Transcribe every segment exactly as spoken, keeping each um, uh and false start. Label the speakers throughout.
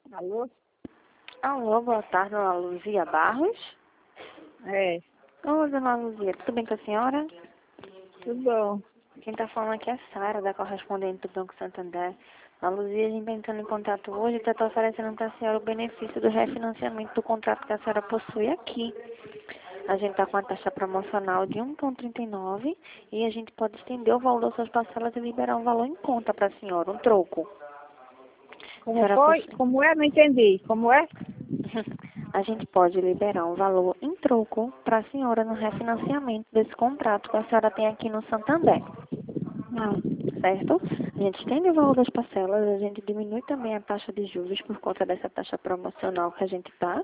Speaker 1: Alô?
Speaker 2: Alô, boa tarde, dona Luzia Barros.
Speaker 1: É,
Speaker 2: Oi, dona Luzia, tudo bem com a senhora?
Speaker 1: tudo bom.
Speaker 2: Quem está falando aqui é a Sara, da correspondente do Banco Santander. A Luzia, a gente está entrando em contato hoje e está oferecendo para a senhora o benefício do refinanciamento do contrato que a senhora possui aqui. A gente está com a taxa promocional de um vírgula trinta e nove e a gente pode estender o valor das suas parcelas e liberar um valor em conta para a senhora, um troco. A
Speaker 1: Como
Speaker 2: senhora
Speaker 1: foi?
Speaker 2: possui...
Speaker 1: Como é? Não entendi. Como é?
Speaker 2: A gente pode liberar um valor em troco para a senhora no refinanciamento desse contrato que a senhora tem aqui no Santander,
Speaker 1: Não.
Speaker 2: certo? A gente estende o valor das parcelas, a gente diminui também a taxa de juros por conta dessa taxa promocional que a gente tá.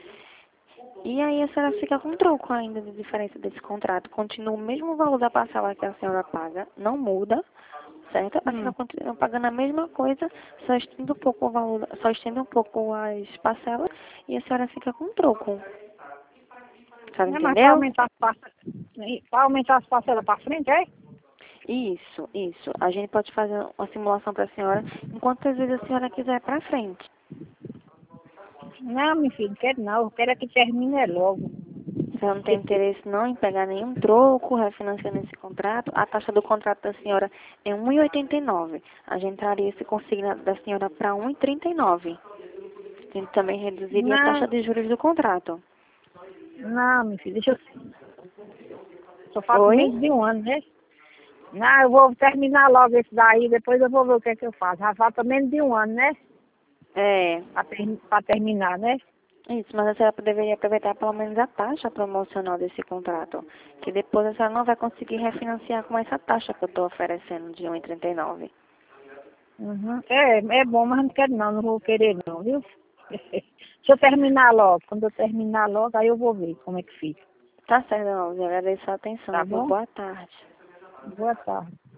Speaker 2: E aí a senhora fica com troco ainda de diferença desse contrato. Continua o mesmo valor da parcela que a senhora paga, não muda, certo? A senhora
Speaker 1: Hum.
Speaker 2: continua pagando a mesma coisa, só estende um pouco o valor, só estende um pouco as parcelas e a senhora fica com troco. A senhora
Speaker 1: Não é mais para
Speaker 2: entendeu?
Speaker 1: aumentar as parcelas. Para aumentar as parcelas para frente, é?
Speaker 2: Isso, isso. A gente pode fazer uma simulação para a senhora enquanto às vezes a senhora quiser para frente.
Speaker 1: Não, meu filho, não quero não. Eu quero é que termine logo.
Speaker 2: A senhora não tem interesse não em pegar nenhum troco, refinanciando esse contrato. A taxa do contrato da senhora é um vírgula oitenta e nove. A gente traria esse consignado da senhora para um vírgula trinta e nove. A gente também reduziria a taxa
Speaker 1: Não,
Speaker 2: de juros do contrato.
Speaker 1: não, meu filho, deixa eu... Só falta
Speaker 2: Oi?
Speaker 1: menos de um ano, né? Não, eu vou terminar logo esse daí, depois eu vou ver o que é que eu faço. Já falta menos de um ano, né?
Speaker 2: É,
Speaker 1: Para ter, pra terminar, né?
Speaker 2: isso, mas a senhora deveria aproveitar pelo menos a taxa promocional desse contrato, que depois a senhora não vai conseguir refinanciar com essa taxa que eu estou oferecendo de um vírgula trinta e nove.
Speaker 1: Uhum. É, é bom, mas não quero não, não vou querer não, viu? Deixa eu terminar logo. Quando eu terminar logo, aí eu vou ver como é que fica.
Speaker 2: Tá certo, não. Eu agradeço a atenção
Speaker 1: Tá
Speaker 2: e
Speaker 1: bom?
Speaker 2: boa tarde.
Speaker 1: Boa tarde.